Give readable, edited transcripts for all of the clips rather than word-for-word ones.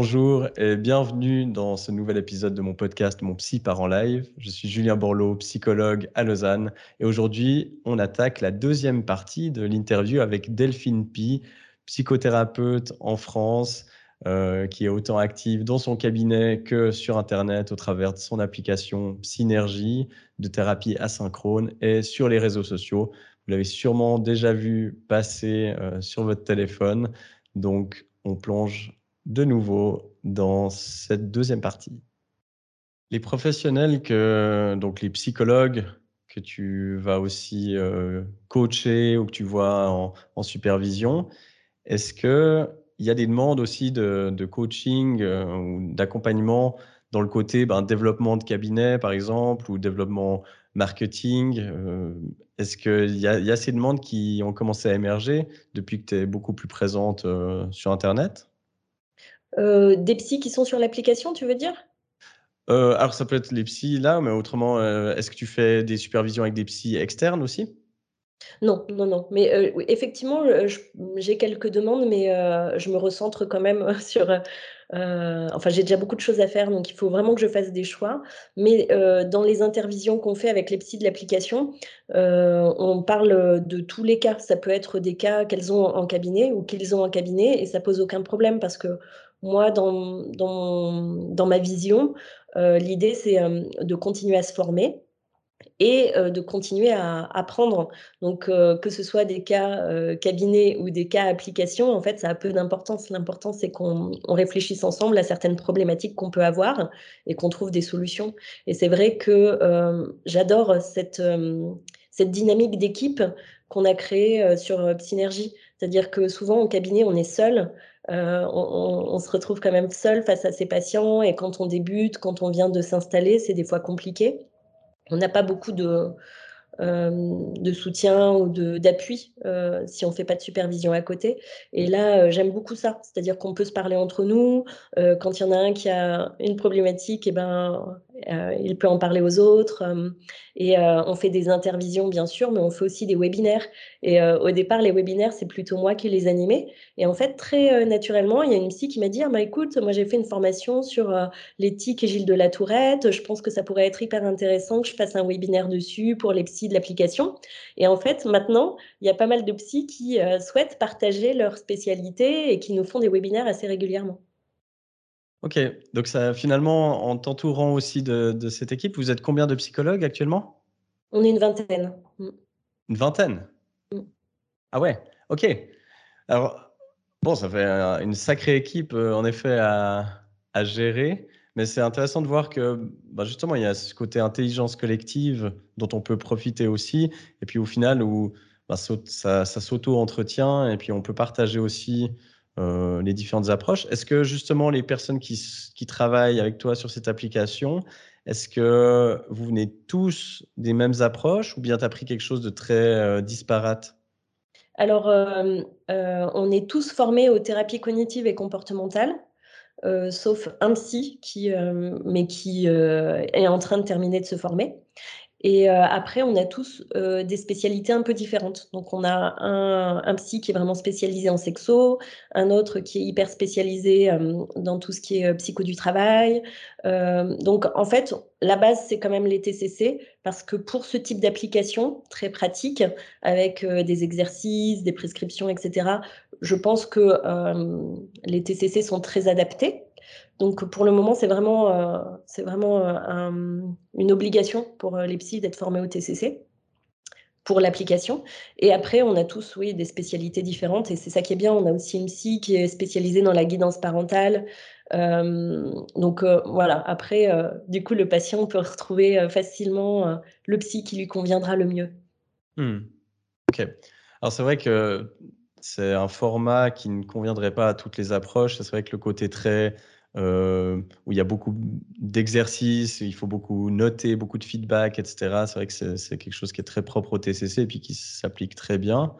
Bonjour et bienvenue dans ce nouvel épisode de mon podcast Mon Psy part en live. Je suis Julien Borloo, psychologue à Lausanne et aujourd'hui, on attaque la deuxième partie de l'interview avec Delphine Pi, psychothérapeute en France, qui est autant active dans son cabinet que sur Internet au travers de son application Synergie de thérapie asynchrone et sur les réseaux sociaux. Vous l'avez sûrement déjà vu passer sur votre téléphone. Donc, on plonge de nouveau dans cette deuxième partie. Les professionnels donc les psychologues que tu vas aussi coacher ou que tu vois en supervision, est-ce qu'il y a des demandes aussi de coaching ou d'accompagnement dans le côté développement de cabinet, par exemple, ou développement marketing? Est-ce qu'il y a ces demandes qui ont commencé à émerger depuis que tu es beaucoup plus présente sur Internet? Des psys qui sont sur l'application, tu veux dire? Alors ça peut être les psys là, mais autrement, est-ce que tu fais des supervisions avec des psys externes aussi? Non, non, non, mais oui, effectivement, j'ai quelques demandes, mais je me recentre quand même sur, enfin, j'ai déjà beaucoup de choses à faire, donc il faut vraiment que je fasse des choix. Mais dans les intervisions qu'on fait avec les psys de l'application, on parle de tous les cas. Ça peut être des cas qu'elles ont en cabinet ou qu'ils ont en cabinet et ça pose aucun problème parce que moi, dans ma vision, l'idée, c'est, de continuer à se former et de continuer à apprendre. Donc que ce soit des cas, cabinet ou des cas application, en fait, ça a peu d'importance. L'important, c'est qu'on réfléchisse ensemble à certaines problématiques qu'on peut avoir et qu'on trouve des solutions. Et c'est vrai que, j'adore cette dynamique d'équipe qu'on a créée, sur, Psynergie. C'est-à-dire que souvent, en cabinet, on est seul, on se retrouve quand même seul face à ses patients et quand on débute, quand on vient de s'installer, c'est des fois compliqué. On n'a pas beaucoup de soutien ou d'appui, si on fait pas de supervision à côté et là, j'aime beaucoup ça. C'est-à-dire qu'on peut se parler entre nous, quand il y en a un qui a une problématique et ben, il peut en parler aux autres, et on fait des intervisions bien sûr, mais on fait aussi des webinaires et au départ, les webinaires, c'est plutôt moi qui les animais et en fait, très, naturellement, il y a une psy qui m'a dit: «Ah bah, écoute, moi j'ai fait une formation sur, les tics et Gilles de la Tourette, je pense que ça pourrait être hyper intéressant que je fasse un webinaire dessus pour les psys de l'application» et en fait, maintenant, il y a pas mal de psys qui, souhaitent partager leur spécialité et qui nous font des webinaires assez régulièrement. OK, donc ça finalement, en t'entourant aussi de cette équipe, vous êtes combien de psychologues actuellement? On est une vingtaine. Mmh. Une vingtaine? Mmh. Ah ouais, OK. Alors, bon, ça fait, une sacrée équipe, en effet à gérer, mais c'est intéressant de voir que, justement, il y a ce côté intelligence collective dont on peut profiter aussi et puis au final où, ça s'auto-entretient et puis on peut partager aussi, les différentes approches. Est-ce que justement les personnes qui travaillent avec toi sur cette application, est-ce que vous venez tous des mêmes approches ou bien tu as pris quelque chose de très, disparate? Alors, on est tous formés aux thérapies cognitives et comportementales, sauf un psy qui est en train de terminer de se former. Et après on a tous, des spécialités un peu différentes. Donc on a un psy qui est vraiment spécialisé en sexo, un autre qui est hyper spécialisé, dans tout ce qui est, psycho du travail. Donc en fait, la base, c'est quand même les TCC parce que pour ce type d'application très pratique avec, des exercices, des prescriptions et cetera, je pense que, les TCC sont très adaptés. Donc pour le moment, c'est vraiment, une obligation pour, les psys d'être formés au TCC, pour l'application et après on a tous, oui, des spécialités différentes et c'est ça qui est bien. On a aussi une psy qui est spécialisée dans la guidance parentale, donc voilà. Après, du coup, le patient peut retrouver, facilement, le psy qui lui conviendra le mieux. Mmh. OK. Alors c'est vrai que c'est un format qui ne conviendrait pas à toutes les approches. C'est vrai que le côté très, où il y a beaucoup d'exercices, il faut beaucoup noter, beaucoup de feedback et cetera. C'est vrai que c'est quelque chose qui est très propre au TCC et puis qui s'applique très bien.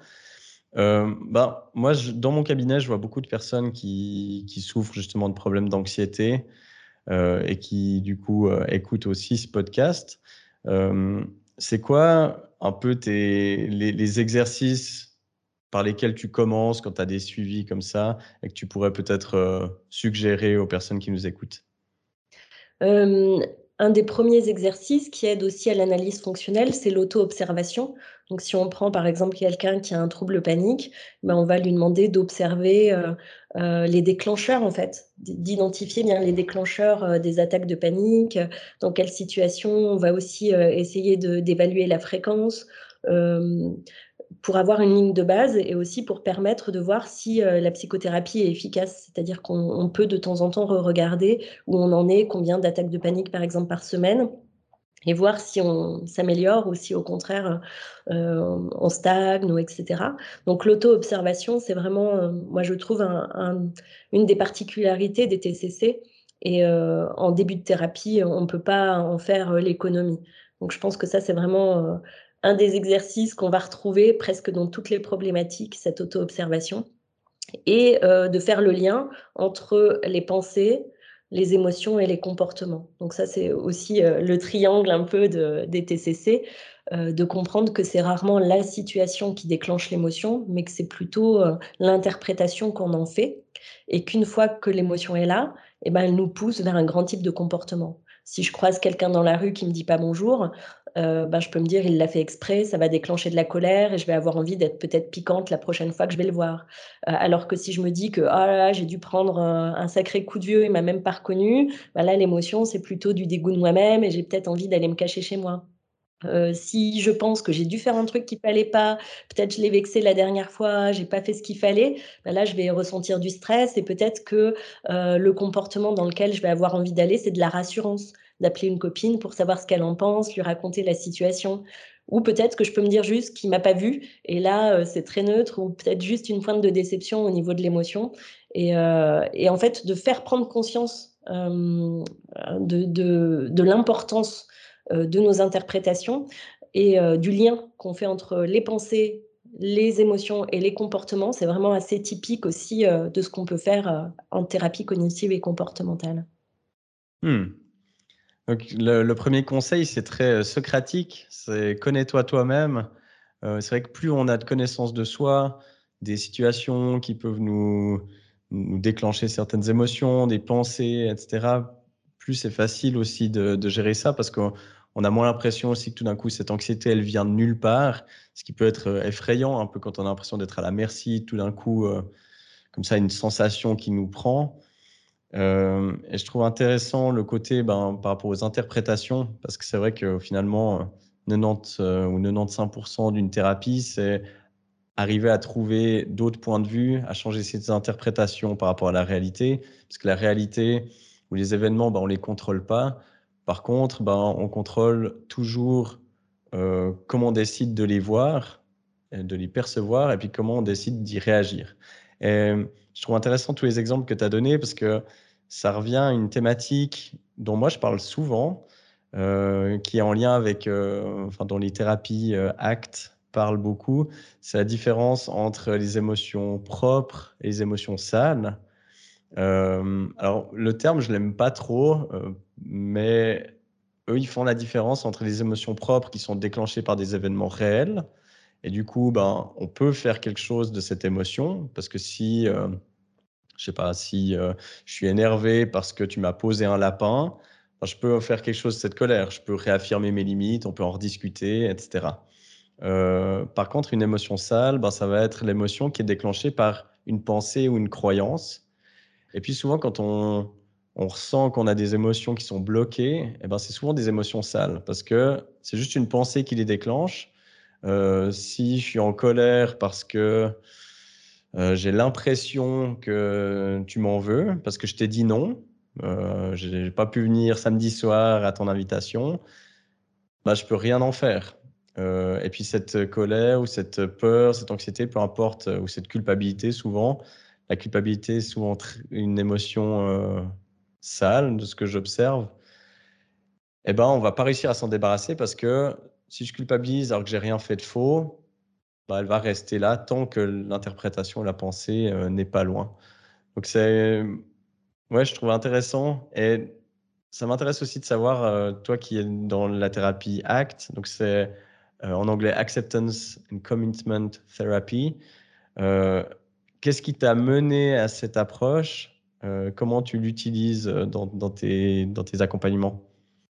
Moi, dans mon cabinet, je vois beaucoup de personnes qui souffrent justement de problèmes d'anxiété, et qui du coup, écoutent aussi ce podcast. C'est quoi un peu les exercices par lesquels tu commences quand tu as des suivis comme ça et que tu pourrais peut-être, suggérer aux personnes qui nous écoutent? Hem, un des premiers exercices qui aide aussi à l'analyse fonctionnelle, c'est l'auto-observation. Donc si on prend par exemple quelqu'un qui a un trouble panique, ben, on va lui demander d'observer, les déclencheurs en fait, d'identifier bien les déclencheurs, des attaques de panique, dans quelle situation. On va aussi, essayer d'évaluer la fréquence, hem pour avoir une ligne de base et aussi pour permettre de voir si, la psychothérapie est efficace. C'est-à-dire qu'on peut de temps en temps regarder où on en est, combien d'attaques de panique par exemple par semaine et voir si on s'améliore ou si au contraire, on stagne ou et cetera. Donc l'auto-observation, c'est vraiment, moi je trouve une des particularités des TCC et en début de thérapie, on ne peut pas en faire, l'économie. Donc je pense que ça, c'est vraiment, un des exercices qu'on va retrouver presque dans toutes les problématiques, cette auto-observation et de faire le lien entre les pensées, les émotions et les comportements. Donc ça, c'est aussi, le triangle un peu des TCC, de comprendre que c'est rarement la situation qui déclenche l'émotion, mais que c'est plutôt, l'interprétation qu'on en fait et qu'une fois que l'émotion est là et ben, elle nous pousse vers un grand type de comportement. Si je croise quelqu'un dans la rue qui me dit pas bonjour, ben, je peux me dire: «Il l'a fait exprès», ça va déclencher de la colère et je vais avoir envie d'être peut-être piquante la prochaine fois que je vais le voir. Alors que si je me dis que: «Oh là là, j'ai dû prendre, un sacré coup de vieux, il m'a même pas reconnue», bah là, l'émotion, c'est plutôt du dégoût de moi-même et j'ai peut-être envie d'aller me cacher chez moi. Si je pense que j'ai dû faire un truc qu'il fallait pas, peut-être je l'ai vexé la dernière fois, j'ai pas fait ce qu'il fallait, bah là, je vais ressentir du stress et peut-être que, le comportement dans lequel je vais avoir envie d'aller, c'est de la rassurance, d'appeler une copine pour savoir ce qu'elle en pense, lui raconter la situation. Ou peut-être que je peux me dire juste qu'il m'a pas vue et là, c'est très neutre ou peut-être juste une pointe de déception au niveau de l'émotion et en fait, de faire prendre conscience, de l'importance de nos interprétations et du lien qu'on fait entre les pensées, les émotions et les comportements. C'est vraiment assez typique aussi, de ce qu'on peut faire, en thérapie cognitive et comportementale. Mmh. Donc le 1er conseil, c'est très, socratique, c'est connais-toi toi-même. C'est vrai que plus on a de connaissance de soi, des situations qui peuvent nous déclencher certaines émotions, des pensées et cetera, plus c'est facile aussi de gérer ça parce qu'on a moins l'impression aussi que tout d'un coup cette anxiété, elle vient de nulle part. Ce qui peut être, effrayant un peu quand on a l'impression d'être à la merci tout d'un coup, comme ça une sensation qui nous prend. Et je trouve intéressant le côté, ben, par rapport aux interprétations, parce que c'est vrai que finalement, 90, ou 95 d'une thérapie, c'est arriver à trouver d'autres points de vue, à changer ses interprétations par rapport à la réalité. Parce que la réalité ou les événements, ben, on les contrôle pas. Par contre, ben, on contrôle toujours, comment on décide de les voir, de les percevoir et puis comment on décide d'y réagir. Et je trouve intéressant tous les exemples que tu as donnés parce que ça revient à une thématique dont moi je parle souvent, qui est en lien avec, enfin dont les thérapies, ACT parlent beaucoup. C'est la différence entre les émotions propres et les émotions sales. Alors le terme, je l'aime pas trop, mais eux, ils font la différence entre les émotions propres qui sont déclenchées par des événements réels et du coup, ben, on peut faire quelque chose de cette émotion parce que si, je sais pas, si, je suis énervé parce que tu m'as posé un lapin, ben, je peux faire quelque chose de cette colère. Je peux réaffirmer mes limites, on peut en rediscuter et cetera. Par contre, une émotion sale, ben, ça va être l'émotion qui est déclenchée par une pensée ou une croyance et puis souvent quand on ressent qu'on a des émotions qui sont bloquées et ben, c'est souvent des émotions sales parce que c'est juste une pensée qui les déclenche. Si je suis en colère parce que, j'ai l'impression que tu m'en veux parce que je t'ai dit non, j'ai pas pu venir samedi soir à ton invitation, bah, je peux rien en faire. Et puis cette colère ou cette peur, cette anxiété, peu importe, ou cette culpabilité souvent, la culpabilité est souvent une émotion, sale de ce que j'observe et ben, on va pas réussir à s'en débarrasser parce que si je culpabilise alors que j'ai rien fait de faux, bah, elle va rester là tant que l'interprétation, la pensée, n'est pas loin. Donc c'est ouais, je trouve intéressant et ça m'intéresse aussi de savoir, toi qui es dans la thérapie ACT, donc c'est, en anglais Acceptance and Commitment Therapy. Heu, Qu'est-ce qui t'a mené à cette approche? Comment tu l'utilises, dans tes accompagnements?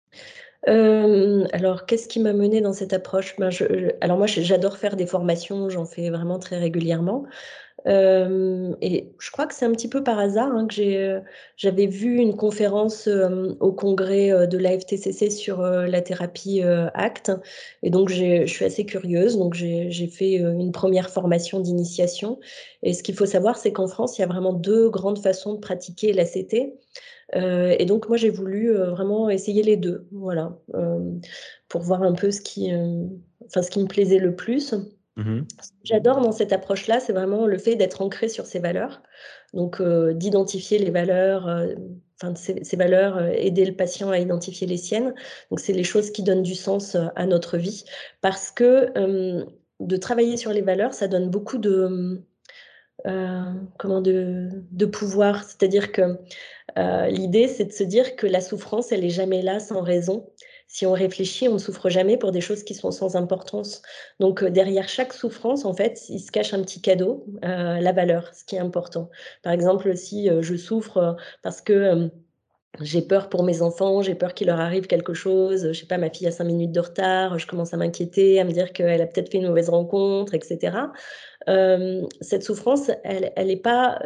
Alors qu'est-ce qui m'a menée dans cette approche? Ben, alors moi, j'adore faire des formations, j'en fais vraiment très régulièrement. Et je crois que c'est un petit peu par hasard, hein, que j'avais vu une conférence, au congrès, de l'AFTCC sur, la thérapie, ACT, et donc je suis assez curieuse, donc j'ai fait, une première formation d'initiation, et ce qu'il faut savoir, c'est qu'en France, il y a vraiment 2 grandes façons de pratiquer l'ACT. Et donc moi, j'ai voulu, vraiment essayer les 2, voilà, pour voir un peu ce qui me plaisait le plus. Mmh. Ce que j'adore dans cette approche-là, c'est vraiment le fait d'être ancré sur ses valeurs, donc d'identifier les valeurs, enfin de ces valeurs, aider le patient à identifier les siennes. Donc c'est les choses qui donnent du sens, à notre vie, parce que, de travailler sur les valeurs, ça donne beaucoup de, comment, de pouvoir. C'est-à-dire que l'idée, c'est de se dire que la souffrance, elle est jamais là sans raison. Si on réfléchit, on ne souffre jamais pour des choses qui sont sans importance. Donc, derrière chaque souffrance, en fait, il se cache un petit cadeau, la valeur, ce qui est important. Par exemple, si, je souffre, parce que, j'ai peur pour mes enfants, j'ai peur qu'il leur arrive quelque chose, je sais pas, ma fille a 5 minutes de retard, je commence à m'inquiéter, à me dire qu'elle a peut-être fait une mauvaise rencontre, et cetera. Cette souffrance, elle est pas,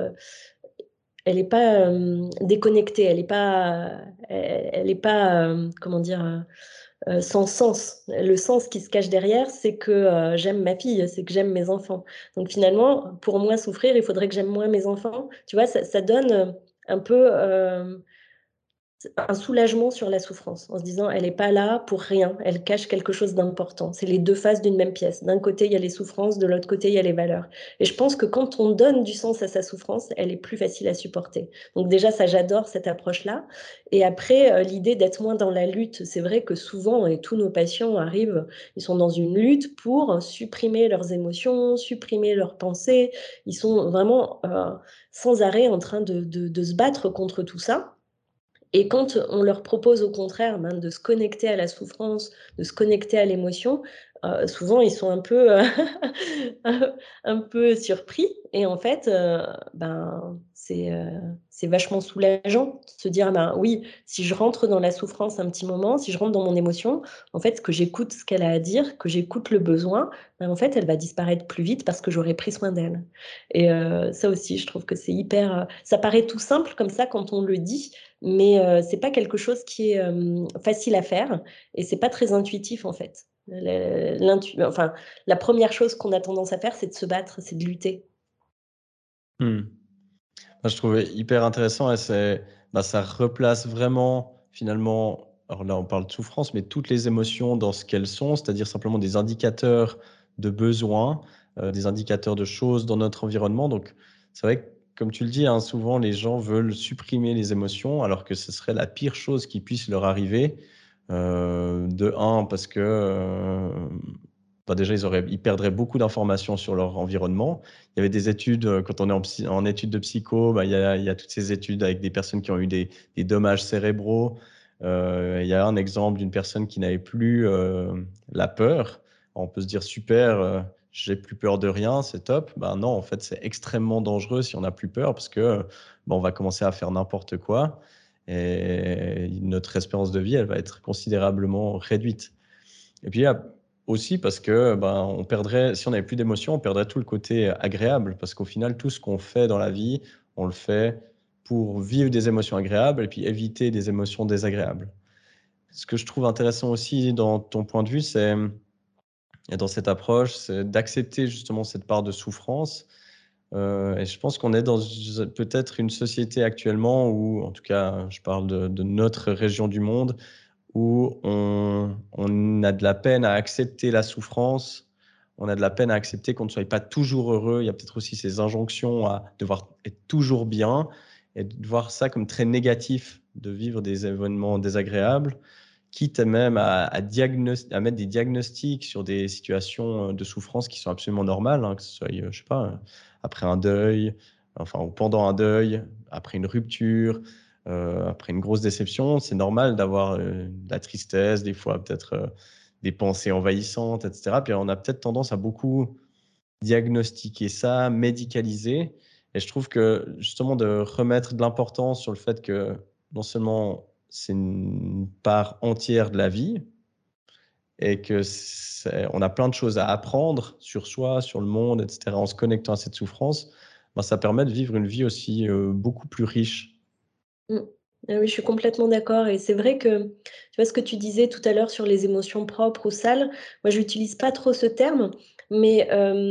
déconnectée, elle est pas, comment dire? Sans sens. Le sens qui se cache derrière, c'est que, j'aime ma fille, c'est que j'aime mes enfants. Donc finalement, pour moi souffrir, il faudrait que j'aime moins mes enfants. Tu vois? Ça donne, un peu, un soulagement sur la souffrance, en se disant: «Elle est pas là pour rien, elle cache quelque chose d'important». C'est les 2 faces d'une même pièce. D'un côté, il y a les souffrances, de l'autre côté, il y a les valeurs, et je pense que quand on donne du sens à sa souffrance, elle est plus facile à supporter. Donc déjà ça, j'adore cette approche-là, et après, l'idée d'être moins dans la lutte. C'est vrai que souvent, et tous nos patients arrivent, ils sont dans une lutte pour supprimer leurs émotions, supprimer leurs pensées. Ils sont vraiment, sans arrêt en train de se battre contre tout ça, et quand on leur propose au contraire, ben, de se connecter à la souffrance, de se connecter à l'émotion, souvent ils sont un peu, un un peu surpris, et en fait, ben, c'est vachement soulageant de se dire: «Ah ben, oui, si je rentre dans la souffrance un petit moment, si je rentre dans mon émotion, en fait, que j'écoute ce qu'elle a à dire, que j'écoute le besoin, ben, en fait, elle va disparaître plus vite parce que j'aurai pris soin d'elle». Et ça aussi, je trouve que c'est hyper, ça paraît tout simple comme ça quand on le dit, mais c'est pas quelque chose qui est, facile à faire, et c'est pas très intuitif, en fait. Enfin, la première chose qu'on a tendance à faire, c'est de se battre, c'est de lutter. Mmh. Moi, je trouvais hyper intéressant et ça replace vraiment finalement, alors là, on parle de souffrance, mais toutes les émotions dans ce qu'elles sont, c'est-à-dire simplement des indicateurs de besoins, des indicateurs de choses dans notre environnement. Donc c'est vrai que, comme tu le dis, hein, souvent les gens veulent supprimer les émotions alors que ce serait la pire chose qui puisse leur arriver. De un parce que, bah, déjà ils perdraient beaucoup d'informations sur leur environnement. Il y avait des études, quand on est en études de psycho, bah, il y a toutes ces études avec des personnes qui ont eu des dommages cérébraux. Il y a un exemple d'une personne qui n'avait plus, la peur. On peut se dire: «Super, j'ai plus peur de rien, c'est top». Ben non, en fait, c'est extrêmement dangereux si on n'a plus peur parce que, bah, on va commencer à faire n'importe quoi et notre espérance de vie, elle va être considérablement réduite. Et puis, il y a aussi parce que, ben, on perdrait si on n'avait plus d'émotions, on perdrait tout le côté agréable parce qu'au final, tout ce qu'on fait dans la vie, on le fait pour vivre des émotions agréables et puis éviter des émotions désagréables. Ce que je trouve intéressant aussi dans ton point de vue, c'est, et dans cette approche, c'est d'accepter justement cette part de souffrance, et je pense qu'on est dans peut-être une société actuellement où, en tout cas, je parle de notre région du monde, où on a de la peine à accepter la souffrance, on a de la peine à accepter qu'on ne soit pas toujours heureux. Il y a peut-être aussi ces injonctions à devoir être toujours bien et de voir ça comme très négatif, de vivre des événements désagréables, quitte même à mettre des diagnostics sur des situations, de souffrance qui sont absolument normales, hein, que ce soit, je sais pas, après un deuil, enfin ou pendant un deuil, après une rupture, après une grosse déception. C'est normal d'avoir, de la tristesse, des fois peut-être, des pensées envahissantes et cetera. Puis on a peut-être tendance à beaucoup diagnostiquer ça, médicaliser. Et je trouve que justement de remettre de l'importance sur le fait que non seulement c'est une part entière de la vie et que on a plein de choses à apprendre sur soi, sur le monde, et cetera, en se connectant à cette souffrance, ben, ça permet de vivre une vie aussi beaucoup plus riche. Mmh. Ah oui, je suis complètement d'accord et c'est vrai que, tu vois, ce que tu disais tout à l'heure sur les émotions propres ou sales, moi, j'utilise pas trop ce terme, mais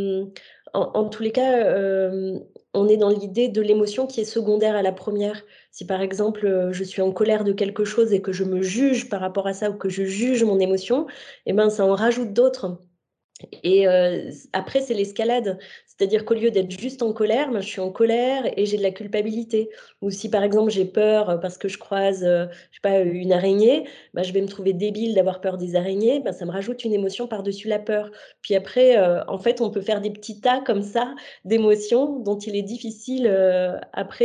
en tous les cas, on est dans l'idée de l'émotion qui est secondaire à la première. Si, par exemple, je suis en colère de quelque chose et que je me juge par rapport à ça ou que je juge mon émotion, et ben, ça en rajoute d'autres. Et après c'est l'escalade. C'est-à-dire qu'au lieu d'être juste en colère, ben, je suis en colère et j'ai de la culpabilité. Ou si par exemple j'ai peur, parce que je croise, je sais pas, une araignée, bah, je vais me trouver débile d'avoir peur des araignées, bah, ça me rajoute une émotion par-dessus la peur. Puis après, en fait, on peut faire des petits tas comme ça d'émotions dont il est difficile, après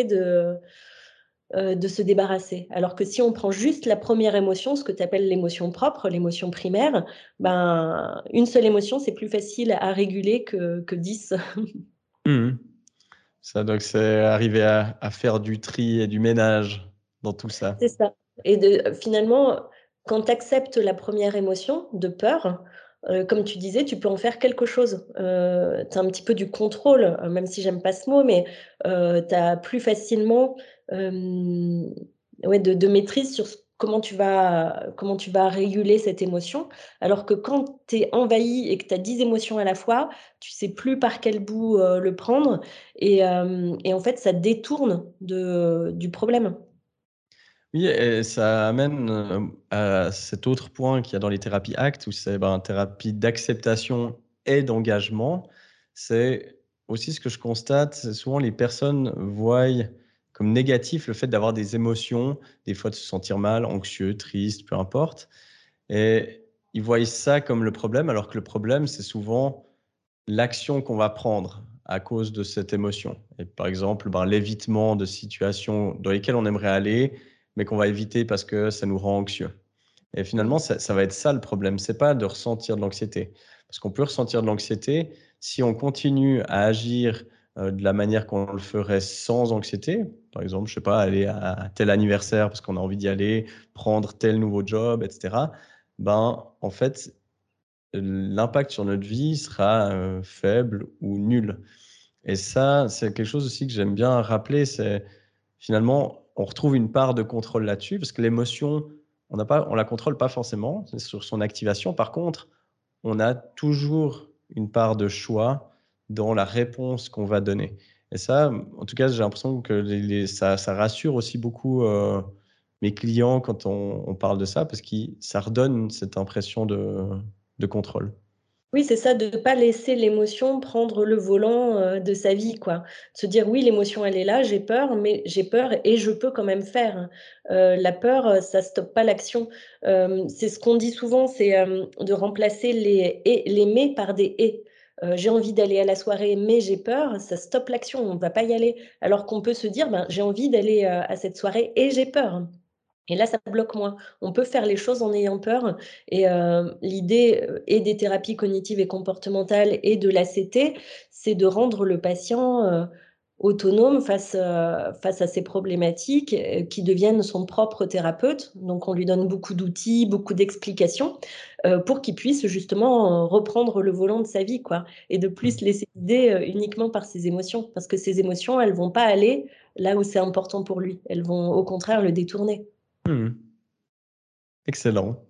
de se débarrasser. Alors que si on prend juste la première émotion, ce que tu appelles l'émotion propre, l'émotion primaire, ben, une seule émotion, c'est plus facile à réguler que 10. Mmh. Ça, donc c'est arriver à faire du tri et du ménage dans tout ça. C'est ça et finalement, quand tu acceptes la première émotion de peur, comme tu disais, tu peux en faire quelque chose. Tu as un petit peu du contrôle, même si j'aime pas ce mot, mais tu as plus facilement, hem, ouais, de maîtrise sur comment tu vas réguler cette émotion. Alors que quand tu es envahi et que tu as 10 émotions à la fois, tu sais plus par quel bout, le prendre et en fait, ça détourne du problème. Oui et ça amène, à cet autre point qu'il y a dans les thérapies ACT où c'est, ben, thérapie d'acceptation et d'engagement. C'est aussi ce que je constate, c'est souvent les personnes voient comme négatif le fait d'avoir des émotions, des fois de se sentir mal, anxieux, triste, peu importe et ils voient ça comme le problème alors que le problème, c'est souvent l'action qu'on va prendre à cause de cette émotion et par exemple, ben, l'évitement de situations dans lesquelles on aimerait aller, mais qu'on va éviter parce que ça nous rend anxieux et Mmh. finalement, ça va être ça le problème, c'est pas de ressentir de l'anxiété. Parce qu'on peut ressentir de l'anxiété si on continue à agir, de la manière qu'on le ferait sans anxiété. Par exemple, je sais pas, aller à tel anniversaire parce qu'on a envie d'y aller, prendre tel nouveau job et cetera. Ben, en fait, l'impact sur notre vie sera, faible ou nul et ça, c'est quelque chose aussi que j'aime bien rappeler, c'est finalement, on retrouve une part de contrôle là-dessus parce que l'émotion, on la contrôle pas forcément, c'est sur son activation. Par contre, on a toujours une part de choix dans la réponse qu'on va donner et ça, en tout cas, j'ai l'impression que les ça rassure aussi beaucoup, mes clients quand on parle de ça parce que ça redonne cette impression de contrôle. Oui, c'est ça, de ne pas laisser l'émotion prendre le volant, de sa vie, quoi. Se dire: «Oui, l'émotion, elle est là, j'ai peur, mais j'ai peur et je peux quand même faire». La peur, ça stoppe pas l'action. C'est ce qu'on dit souvent, c'est, de remplacer les «mais» par des «et». J'ai envie d'aller à la soirée, mais j'ai peur, ça stoppe l'action, on ne va pas y aller. Alors qu'on peut se dire: «Ben, j'ai envie d'aller, à cette soirée et j'ai peur». Et là, ça bloque moins. On peut faire les choses en ayant peur et l'idée, et des thérapies cognitives et comportementales et de l'ACT, c'est de rendre le patient, autonome face à ces problématiques, qui deviennent son propre thérapeute. Donc on lui donne beaucoup d'outils, beaucoup d'explications, pour qu'il puisse justement, reprendre le volant de sa vie, quoi et de plus Mmh. se laisser guider, uniquement par ses émotions. Parce que ses émotions, elles vont pas aller là où c'est important pour lui. Elles vont au contraire le détourner. Mmh. Excellent.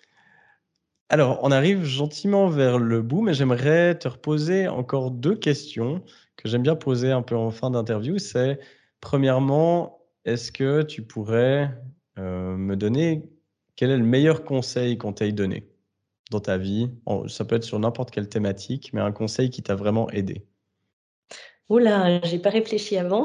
Alors, on arrive gentiment vers le bout, mais j'aimerais te reposer encore 2 questions que j'aime bien poser un peu en fin d'interview. C'est, premièrement, est-ce que tu pourrais, me donner quel est le meilleur conseil qu'on t'ait donné dans ta vie? Ça peut être sur n'importe quelle thématique, mais un conseil qui t'a vraiment aidé. Ouh là, j'ai pas réfléchi avant.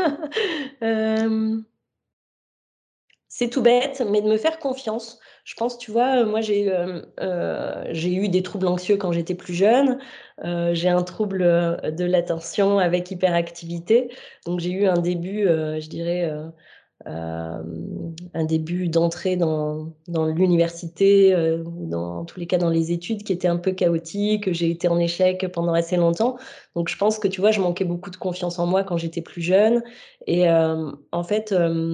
Hem, c'est tout bête, mais de me faire confiance. Je pense, tu vois, moi j'ai eu des troubles anxieux quand j'étais plus jeune. J'ai un trouble, de l'attention avec hyperactivité. Donc j'ai eu un début, je dirais, un début d'entrée dans l'université, ou en tous les cas dans les études qui était un peu chaotique. J'ai été en échec pendant assez longtemps. Donc je pense que, tu vois, je manquais beaucoup de confiance en moi quand j'étais plus jeune et en fait,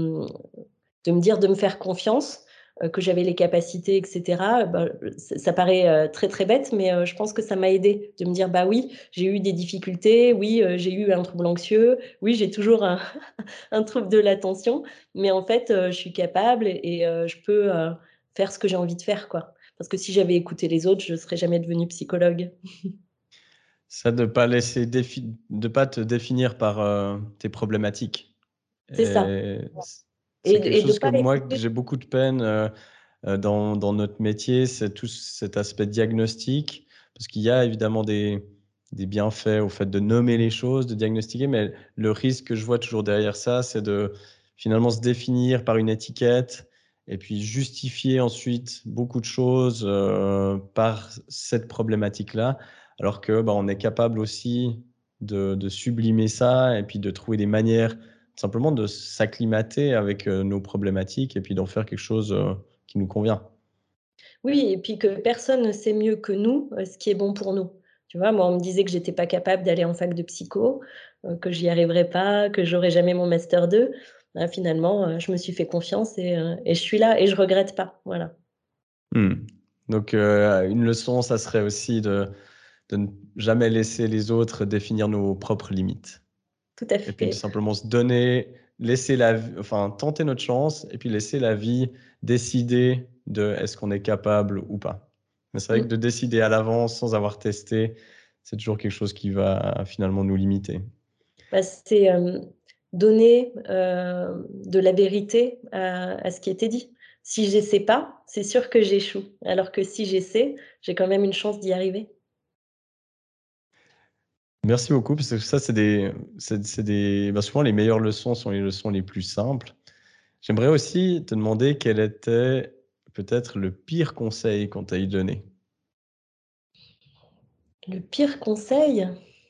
de me dire de me faire confiance, que j'avais les capacités et cetera, bah, ça paraît, très, très bête, mais je pense que ça m'a aidée de me dire: «Bah oui, j'ai eu des difficultés, oui, j'ai eu un trouble anxieux, oui, j'ai toujours un trouble de l'attention, mais en fait, je suis capable et je peux, faire ce que j'ai envie de faire, quoi». Parce que si j'avais écouté les autres, je serais jamais devenue psychologue. Ça de pas te définir par, tes problématiques C'est ça et c'est quelque et de chose que pas moi, que écouter. j'ai beaucoup de peine, dans notre métier, c'est tout cet aspect diagnostic. Parce qu'il y a évidemment des bienfaits au fait de nommer les choses, de diagnostiquer, mais le risque que je vois toujours derrière ça, c'est de finalement se définir par une étiquette et puis justifier ensuite beaucoup de choses, par cette problématique-là. Alors que, bah, on est capable aussi de sublimer ça et puis de trouver des manières simplement de s'acclimater avec, nos problématiques et puis d'en faire quelque chose, qui nous convient. Oui et puis que personne ne sait mieux que nous, ce qui est bon pour nous. Tu vois? Moi, on me disait que j'étais pas capable d'aller en fac de psycho, que j'y arriverais pas, que j'aurais jamais mon master 2. Bah, finalement, je me suis fait confiance et je suis là et je regrette pas, voilà. Mmh. Donc, une leçon, ça serait aussi de ne jamais laisser les autres définir nos propres limites Tout à et puis de fait. simplement se donner, laisser la v enfin, tenter notre chance et puis laisser la vie décider de est-ce qu'on est capable ou pas. Mais c'est vrai que Mmh. de décider à l'avance sans avoir testé, c'est toujours quelque chose qui va finalement nous limiter. Bah, c'est, donner, de la vérité à ce qui était dit. Si j'essaie pas, c'est sûr que j'échoue, alors que si j'essaie, j'ai quand même une chance d'y arriver. Merci beaucoup, parce que ça, c'est des bah, souvent les meilleures leçons sont les leçons les plus simples. J'aimerais aussi te demander quel était peut-être le pire conseil qu'on t'a eu donné? Le pire conseil?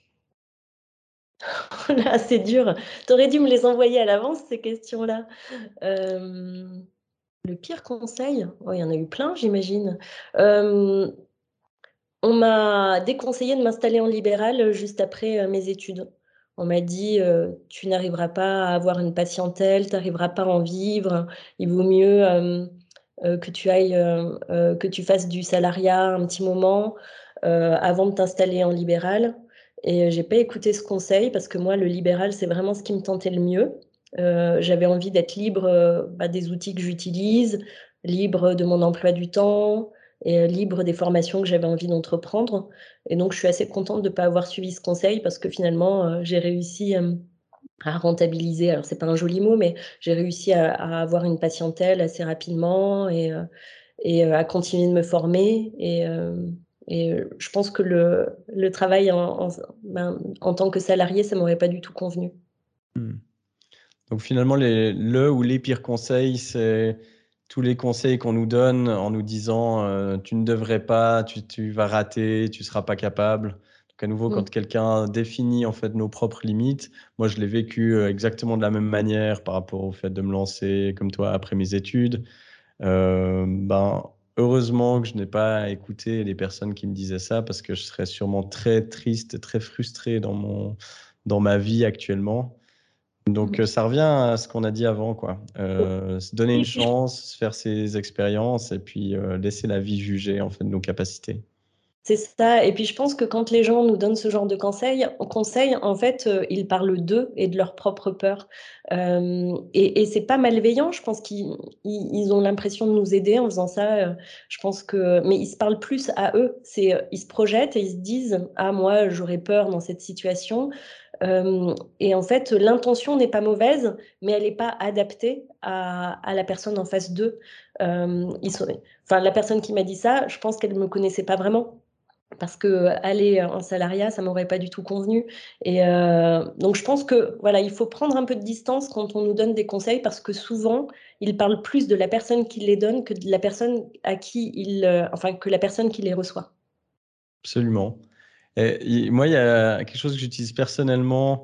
Oh là, c'est dur. Tu aurais dû me les envoyer à l'avance ces questions-là. Hem, le pire conseil? Oh, il y en a eu plein, j'imagine. Hem, on m'a déconseillé de m'installer en libéral, juste après, mes études. On m'a dit: «Tu n'arriveras pas à avoir une patientèle, tu arriveras pas à en vivre. Il vaut mieux, que tu ailles, que tu fasses du salariat un petit moment, avant de t'installer en libéral» et j'ai pas écouté ce conseil parce que moi, le libéral, c'est vraiment ce qui me tentait le mieux. J'avais envie d'être libre, bah, des outils que j'utilise, libre de mon emploi du temps et libre des formations que j'avais envie d'entreprendre et donc je suis assez contente de pas avoir suivi ce conseil parce que finalement, j'ai réussi, à rentabiliser, alors c'est pas un joli mot, mais j'ai réussi à avoir une patientèle assez rapidement et à continuer de me former et je pense que le travail en tant que salarié, ça m'aurait pas du tout convenu. Mmh. Donc finalement, le ou les pires conseils, c'est tous les conseils qu'on nous donne en nous disant, «Tu ne devrais pas, tu vas rater, tu seras pas capable». Donc à nouveau, Mmh. quand quelqu'un définit en fait nos propres limites, moi je l'ai vécu, exactement de la même manière par rapport au fait de me lancer comme toi après mes études. Ben, heureusement que je n'ai pas écouté les personnes qui me disaient ça parce que je serais sûrement très triste, très frustré dans ma vie actuellement. Donc, Mmh. ça revient à ce qu'on a dit avant, quoi. Se donner une Et puis chance, se faire ses expériences et puis, laisser la vie juger, en fait, de nos capacités. c'est ça et puis je pense que quand les gens nous donnent ce genre de conseils, en fait, ils parlent d'eux et de leurs propres peurs. Hem et c'est pas malveillant, je pense qu'ils ont l'impression de nous aider en faisant ça, je pense que mais ils se parlent plus à eux. C'est, ils se projettent et ils se disent: «Ah moi, j'aurais peur dans cette situation». Et en fait, l'intention n'est pas mauvaise, mais elle est pas adaptée à la personne en face d'eux. Ils sont enfin la personne qui m'a dit ça, je pense qu'elle me connaissait pas vraiment. Parce qu'aller en salariat, ça m'aurait pas du tout convenu et donc je pense que, voilà, il faut prendre un peu de distance quand on nous donne des conseils parce que souvent, ils parlent plus de la personne qui les donne que de la personne à qui ils, enfin, que la personne qui les reçoit. Absolument. Et moi, il y a quelque chose que j'utilise personnellement,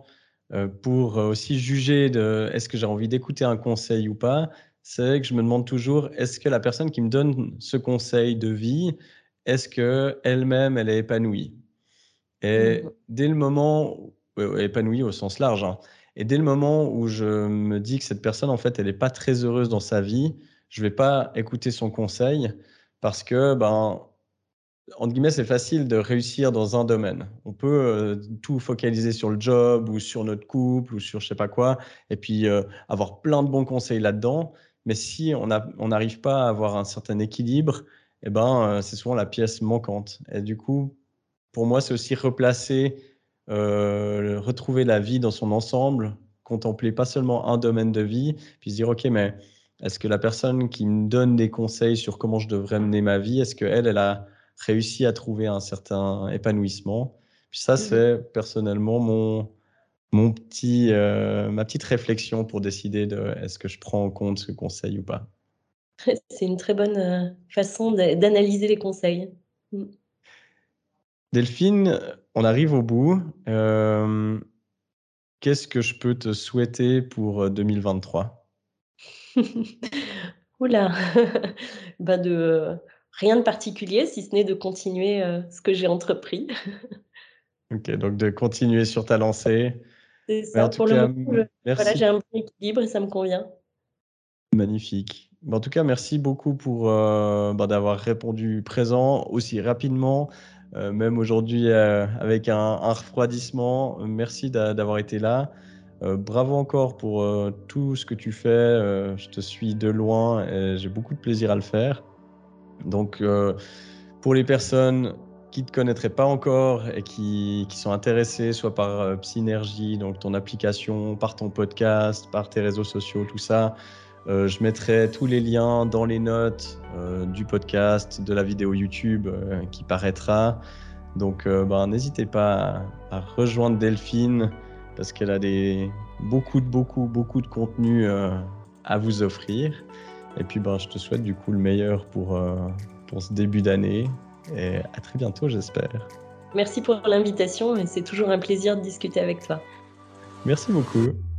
pour aussi juger de est-ce que j'ai envie d'écouter un conseil ou pas, c'est que je me demande toujours: est-ce que la personne qui me donne ce conseil de vie, est-ce qu'elle-même elle est épanouie? Mmh mh. Et dès le moment épanouie au sens large, hein, et dès le moment où je me dis que cette personne, en fait, elle est pas très heureuse dans sa vie, je vais pas écouter son conseil parce que, ben, entre guillemets, «c'est facile de réussir dans un domaine». On peut, tout focaliser sur le job ou sur notre couple ou sur je sais pas quoi et puis, avoir plein de bons conseils là-dedans. Mais si on n'arrive pas à avoir un certain équilibre et ben, c'est souvent la pièce manquante et du coup, pour moi, c'est aussi replacer, retrouver la vie dans son ensemble, contempler pas seulement un domaine de vie, puis se dire: «OK, mais est-ce que la personne qui me donne des conseils sur comment je devrais mener ma vie, est-ce qu'elle, elle a réussi à trouver un certain épanouissement?» Puis ça, Mmh mh. c'est personnellement mon petit, ma petite réflexion pour décider de est-ce que je prends en compte ce conseil ou pas. C'est une très bonne, façon d'analyser les conseils. Mmh. Delphine, on arrive au bout. Qu'est-ce que je peux te souhaiter pour, 2023? Ouh là! Bah, rien de particulier si ce n'est de continuer, ce que j'ai entrepris. OK, donc de continuer sur ta lancée. C'est Mais en ça, tout pour le cas, moment, voilà, merci, j'ai un bon équilibre et ça me convient. magnifique. Mais en tout cas, merci beaucoup pour, bah, d'avoir répondu présent aussi rapidement, même aujourd'hui, avec un refroidissement. Merci d'avoir été là. Bravo encore pour, tout ce que tu fais, je te suis de loin et j'ai beaucoup de plaisir à le faire. Donc, pour les personnes qui ne te connaîtraient pas encore et qui sont intéressées soit par, Psynergie, donc ton application, par ton podcast, par tes réseaux sociaux, tout ça, je mettrai tous les liens dans les notes, du podcast, de la vidéo YouTube, qui paraîtra. Donc, ben, n'hésitez pas à rejoindre Delphine parce qu'elle a beaucoup de contenu, à vous offrir. Et puis, ben, je te souhaite du coup le meilleur pour ce début d'année et à très bientôt, j'espère. Merci pour l'invitation et c'est toujours un plaisir de discuter avec toi. Merci beaucoup.